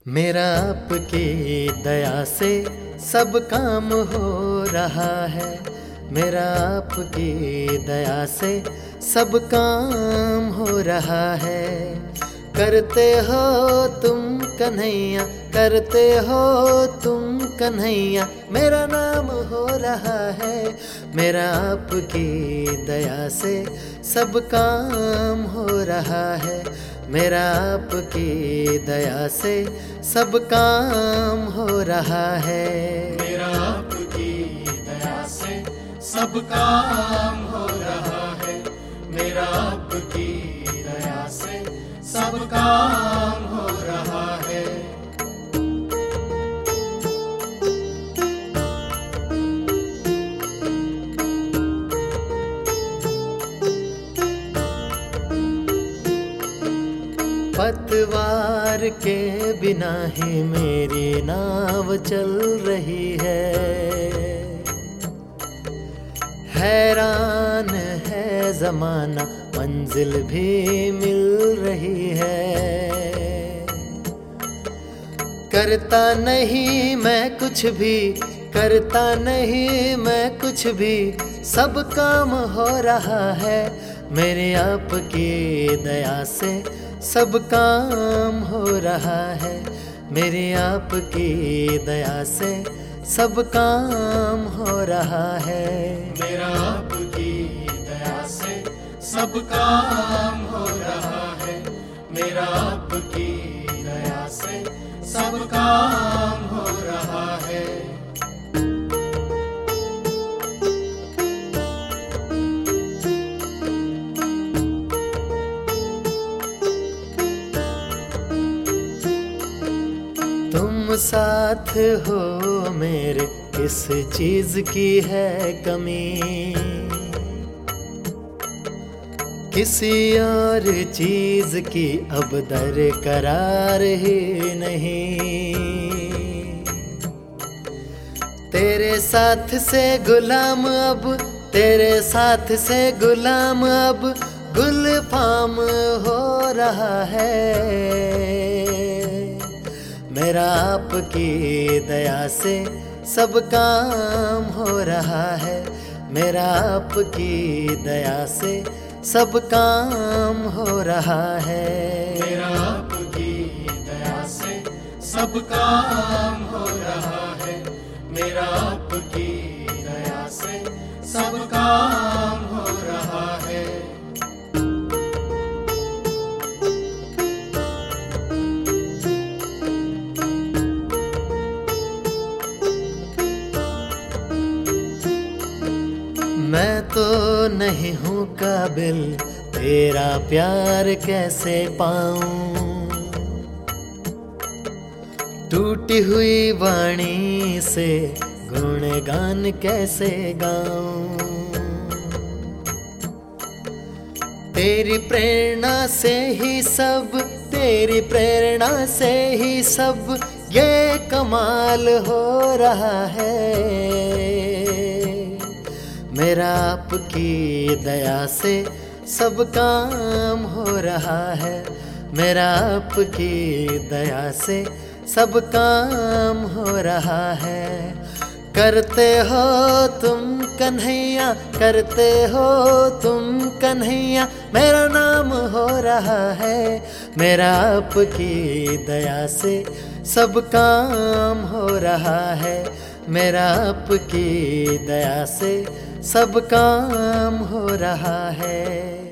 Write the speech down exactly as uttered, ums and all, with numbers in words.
मेरा आपकी दया से सब काम हो रहा है। मेरा आपकी दया से सब काम हो रहा है। करते हो तुम कन्हैया, करते हो तुम कन्हैया, मेरा नाम हो रहा है। मेरा आपकी दया से सब काम हो रहा है। मेरा आपकी दया से सब काम हो रहा है। मेरा आपकी दया से सब काम हो रहा है। मेरा आपकी दया से सब काम हो रहा है। पतवार के बिना ही मेरी नाव चल रही है। हैरान है जमाना, मंजिल भी मिल रही है। करता नहीं मैं कुछ भी, करता नहीं मैं कुछ भी, सब काम हो रहा है। मेरे आपकी दया से सब काम हो रहा है। मेरे आपकी दया से सब काम हो रहा है। मेरा आपकी दया से सब काम हो रहा है। मेरा आपकी दया से सब काम हो रहा है। तुम साथ हो मेरे, किस चीज की है कमी। किसी और चीज की अब दरकरार ही नहीं। तेरे साथ से गुलाम अब, तेरे साथ से गुलाम अब गुलफाम हो रहा है। मेरा आपकी दया से सब काम हो रहा है। मेरा आपकी दया से सब काम हो रहा है। मेरा आपकी दया से सब काम हो रहा है। मेरा आपकी दया से सब काम हो रहा है। मैं तो नहीं हूँ काबिल, तेरा प्यार कैसे पाऊं। टूटी हुई वाणी से गुणगान कैसे गाऊं। तेरी प्रेरणा से ही सब, तेरी प्रेरणा से ही सब ये कमाल हो रहा है। मेरा आपकी दया से सब काम हो रहा है। मेरा आपकी दया से सब काम हो रहा है। करते हो तुम कन्हैया, करते हो तुम कन्हैया, मेरा नाम हो रहा है। मेरा आपकी दया से सब काम हो रहा है। मेरा आपकी दया से सब काम हो रहा है।